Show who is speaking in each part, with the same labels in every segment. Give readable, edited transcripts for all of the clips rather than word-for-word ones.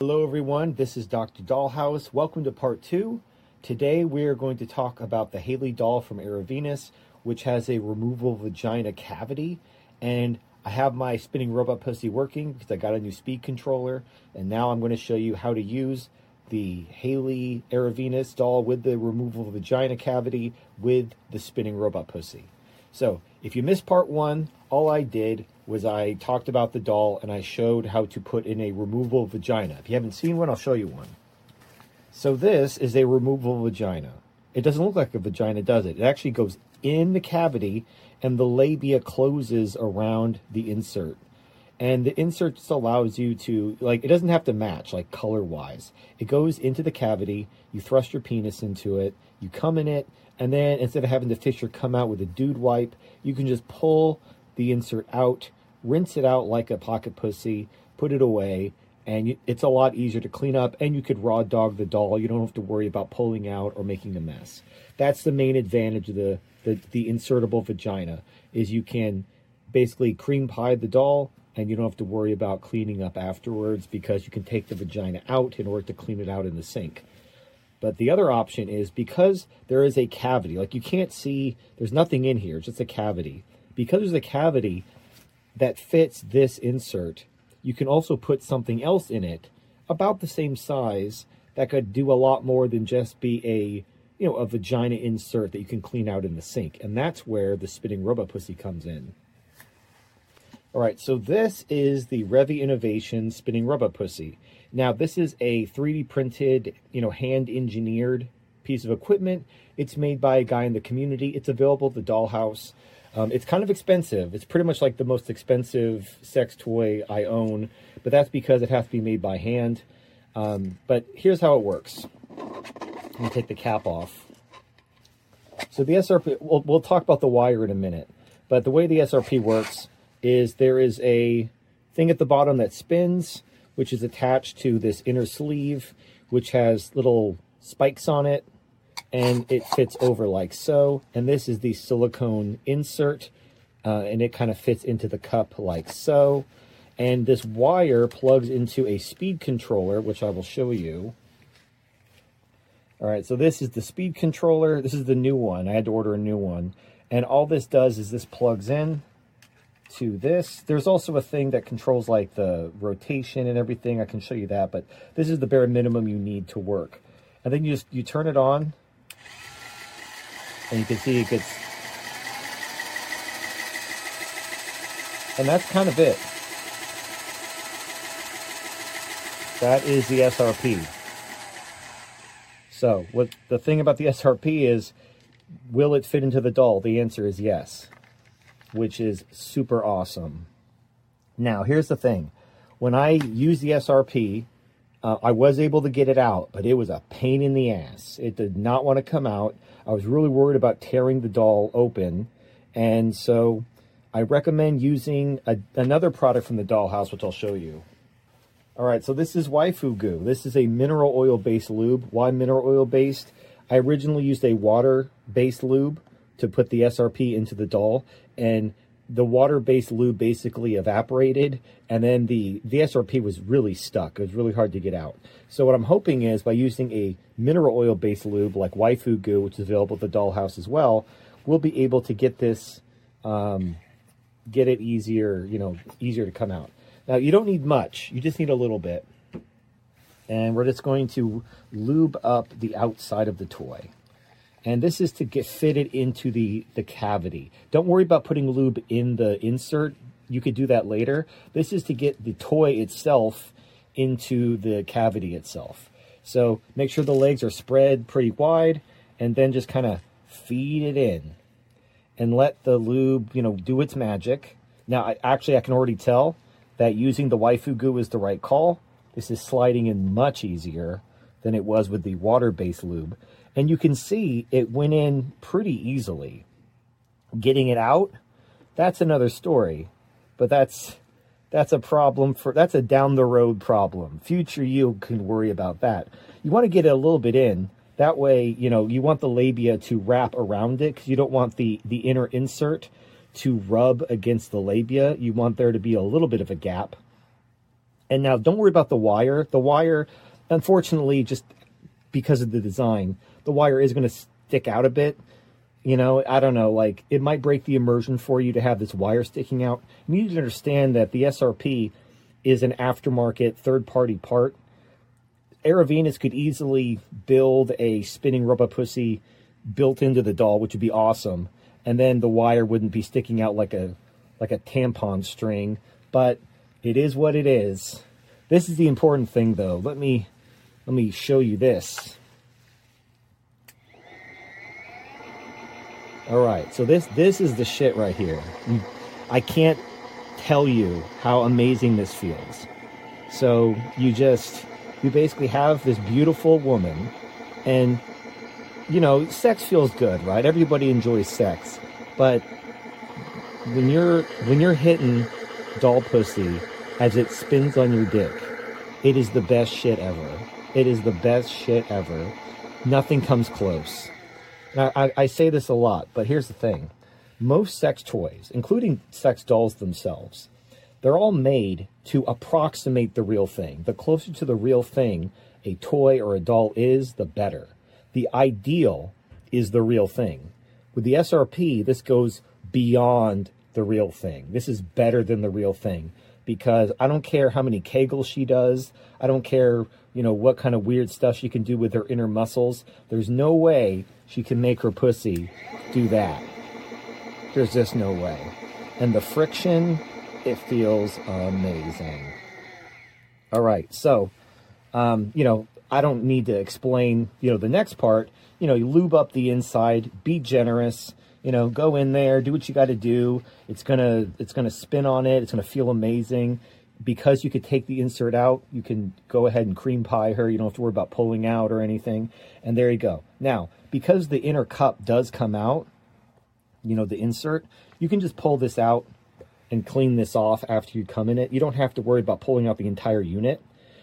Speaker 1: Hello everyone, this is Dr. Dollhouse. Welcome to part 2. Today we are going to talk about the Haley doll from Aravenus, which has a removable vagina cavity. And I have my spinning robot pussy working because I got a new speed controller. And now I'm going to show you how to use the Haley Aravenus doll with the removable vagina cavity with the spinning robot pussy. So if you missed part 1, all I did was I talked about the doll and I showed how to put in a removable vagina. If you haven't seen one, I'll show you one. So this is a removable vagina. It doesn't look like a vagina, does it? It actually goes in the cavity and the labia closes around the insert. And the insert just allows you to, it doesn't have to match, color-wise. It goes into the cavity, you thrust your penis into it, you come in it, and then instead of having to fish or come out with a dude wipe, you can just pull the insert out, rinse it out like a pocket pussy, put it away, and it's a lot easier to clean up, and you could raw dog the doll. You don't have to worry about pulling out or making a mess. That's the main advantage of the insertable vagina, is you can basically cream pie the doll, and you don't have to worry about cleaning up afterwards because you can take the vagina out in order to clean it out in the sink. But the other option is, because there is a cavity, you can't see, there's nothing in here, it's just a cavity. Because there's a cavity that fits this insert, you can also put something else in it about the same size that could do a lot more than just be a vagina insert that you can clean out in the sink. And that's where the spinning robot pussy comes in. All right, so this is the Revi Innovation spinning robot pussy. Now, this is a 3D printed, hand-engineered piece of equipment. It's made by a guy in the community. It's available at the Dollhouse. It's kind of expensive. It's pretty much like the most expensive sex toy I own, but that's because it has to be made by hand. But here's how it works. Let me take the cap off. So the SRP, we'll talk about the wire in a minute, but the way the SRP works is there is a thing at the bottom that spins, which is attached to this inner sleeve, which has little spikes on it, and it fits over like so. And this is the silicone insert, and it kind of fits into the cup like so. And this wire plugs into a speed controller, which I will show you. All right, so this is the speed controller. This is the new one. I had to order a new one. And all this does is this plugs in to this. There's also a thing that controls the rotation and everything. I can show you that, but this is the bare minimum you need to work. And then you turn it on, and you can see it gets, and that's kind of it. That is the SRP. So what the thing about the SRP is, will it fit into the doll? The answer is yes, which is super awesome. Now, here's the thing. When I used the SRP, I was able to get it out, but it was a pain in the ass. It did not want to come out. I was really worried about tearing the doll open. And so I recommend using another product from the Dollhouse, which I'll show you. All right, so this is Waifu Goo. This is a mineral oil-based lube. Why mineral oil-based? I originally used a water-based lube to put the SRP into the doll, and the water-based lube basically evaporated, and then the SRP was really stuck. It was really hard to get out. So what I'm hoping is, by using a mineral oil-based lube like Waifu Goo, which is available at the Dollhouse as well, we'll be able to get this, get it easier, easier to come out. Now, you don't need much. You just need a little bit. And we're just going to lube up the outside of the toy. And this is to get fitted into the cavity. Don't worry about putting lube in the insert. You could do that later. This is to get the toy itself into the cavity itself. So make sure the legs are spread pretty wide, and then just kind of feed it in. And let the lube, do its magic. Now, I can already tell that using the Waifu Goo is the right call. This is sliding in much easier than it was with the water-based lube. And you can see it went in pretty easily. Getting it out, that's another story. But that's a problem that's a down the road problem. Future you can worry about that. You want to get it a little bit in. That way, you want the labia to wrap around it, because you don't want the inner insert to rub against the labia. You want there to be a little bit of a gap. And now don't worry about the wire. The wire, unfortunately, just because of the design, the wire is going to stick out a bit. You know, I don't know, like it might break the immersion for you to have this wire sticking out. You need to understand that the SRP is an aftermarket third-party part. Aravenus could easily build a spinning rubber pussy built into the doll, which would be awesome. And then the wire wouldn't be sticking out like a tampon string, but it is what it is. This is the important thing, though. Let me show you this. All right, so this is the shit right here. I can't tell you how amazing this feels. So you basically have this beautiful woman, and you know, sex feels good, right? Everybody enjoys sex, but when you're hitting doll pussy as it spins on your dick, it is the best shit ever. It is the best shit ever. Nothing comes close. Now, I say this a lot, but here's the thing. Most sex toys, including sex dolls themselves, they're all made to approximate the real thing. The closer to the real thing a toy or a doll is, the better. The ideal is the real thing. With the SRP, this goes beyond the real thing. This is better than the real thing, because I don't care how many Kegels she does. I don't care, you know, what kind of weird stuff she can do with her inner muscles. There's no way she can make her pussy do that. There's just no way. And the friction, it feels amazing. All right, so, you know, I don't need to explain, you know, the next part. You know, you lube up the inside, be generous, you know, go in there, do what you got to do. It's gonna spin on it. It's gonna feel amazing. Because you could take the insert out, you can go ahead and cream pie her. You don't have to worry about pulling out or anything. And there you go. Now, because the inner cup does come out, you know, the insert, you can just pull this out and clean this off after you come in it. You don't have to worry about pulling out the entire unit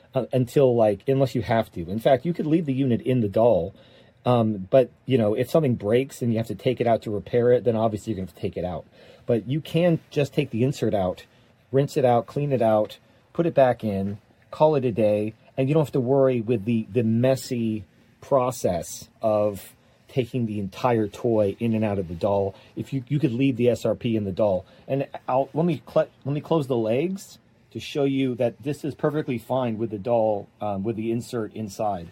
Speaker 1: unless you have to. In fact, you could leave the unit in the doll. But, you know, if something breaks and you have to take it out to repair it, then obviously you're going to have to take it out. But you can just take the insert out, rinse it out, clean it out, put it back in, call it a day, and you don't have to worry with the messy process of taking the entire toy in and out of the doll. If you could leave the SRP in the doll. And let me close the legs to show you that this is perfectly fine with the doll, with the insert inside.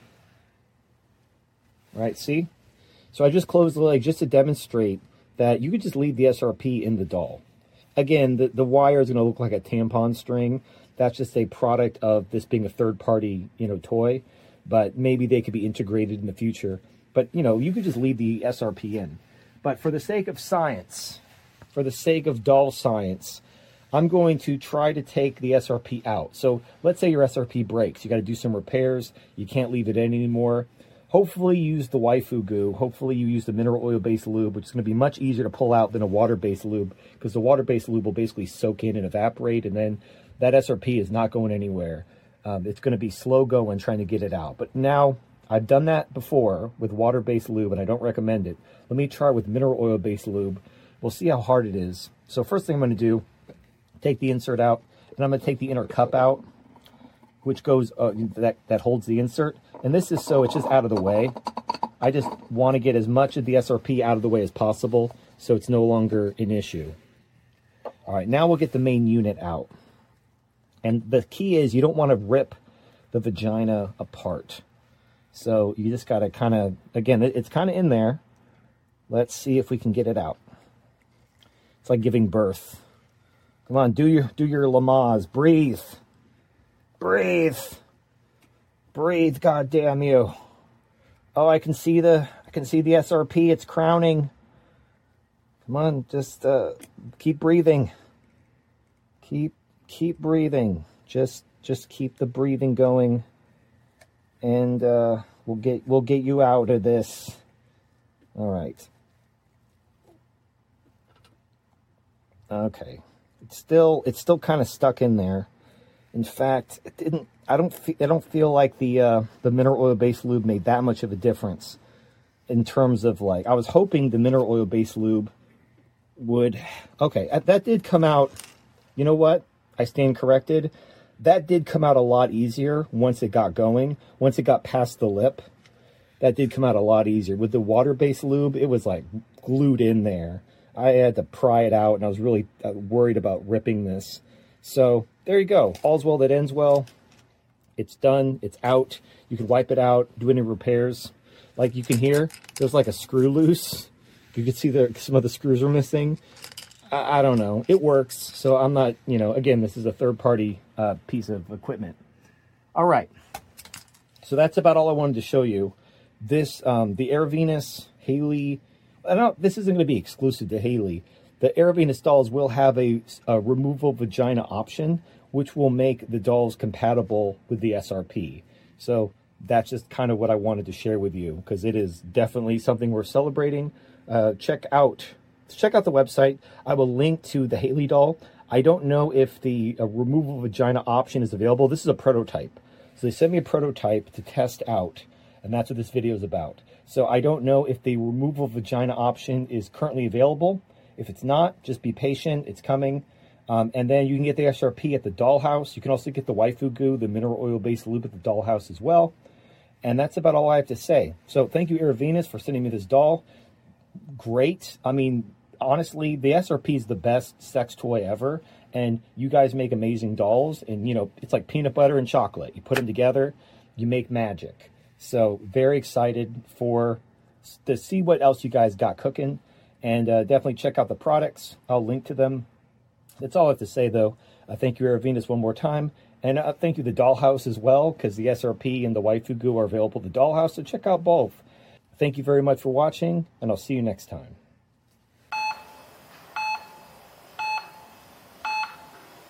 Speaker 1: Right, see? So I just closed the leg just to demonstrate that you could just leave the SRP in the doll. Again, the wire is going to look like a tampon string. That's just a product of this being a third-party, you know, toy. But maybe they could be integrated in the future. But, you know, you could just leave the SRP in. But for the sake of science, for the sake of doll science, I'm going to try to take the SRP out. So let's say your SRP breaks. You got to do some repairs. You can't leave it in anymore. Hopefully you use the waifu goo. Hopefully you use the mineral oil-based lube, which is going to be much easier to pull out than a water-based lube, because the water-based lube will basically soak in and evaporate, and then that SRP is not going anywhere. It's going to be slow going trying to get it out. But now, I've done that before with water-based lube, and I don't recommend it. Let me try with mineral oil-based lube. We'll see how hard it is. So first thing I'm going to do, take the insert out, and I'm going to take the inner cup out, which goes, that holds the insert. And this is so it's just out of the way. I just want to get as much of the SRP out of the way as possible, so it's no longer an issue. All right, now we'll get the main unit out. And the key is you don't want to rip the vagina apart. So you just got to kind of, again, it's kind of in there. Let's see if we can get it out. It's like giving birth. Come on, do your Lamaze. Breathe. Breathe. Breathe, goddamn you. Oh, I can see the SRP. It's crowning. Come on, just keep breathing. Keep breathing. Just keep the breathing going, and we'll get you out of this. All right. Okay. It's still kind of stuck in there. In fact, I don't feel like the mineral oil-based lube made that much of a difference in terms of, like, I was hoping the mineral oil-based lube would. Okay, that did come out. You know what? I stand corrected. that did come out a lot easier once it got going. Once it got past the lip, that did come out a lot easier. With the water-based lube, it was like glued in there. I had to pry it out, and I was really worried about ripping this. So there you go. All's well that ends well. It's done. It's out. You can wipe it out, do any repairs. Like you can hear, there's like a screw loose. You can see some of the screws are missing. I don't know. It works. So I'm not, again, this is a third-party piece of equipment. All right. So that's about all I wanted to show you. This, the AirVenus Haley, this isn't going to be exclusive to Haley. The AirVenus dolls will have a removable vagina option, which will make the dolls compatible with the SRP. So that's just kind of what I wanted to share with you, because it is definitely something we're celebrating. Check out the website. I will link to the Haley doll. I don't know if the removable vagina option is available. This is a prototype. So they sent me a prototype to test out, and that's what this video is about. So I don't know if the removable vagina option is currently available. If it's not, just be patient. It's coming. And then you can get the SRP at the Dollhouse. You can also get the waifu goo, the mineral oil-based lube at the Dollhouse as well. And that's about all I have to say. So thank you, AirVenus, for sending me this doll. Great. I mean, honestly, the SRP is the best sex toy ever. And you guys make amazing dolls. And, it's like peanut butter and chocolate. You put them together, you make magic. So very excited to see what else you guys got cooking. And definitely check out the products. I'll link to them. That's all I have to say, though. Thank you, AirVenus, one more time. And thank you, the Dollhouse, as well, because the SRP and the waifu goo are available at the Dollhouse. So check out both. Thank you very much for watching, and I'll see you next time.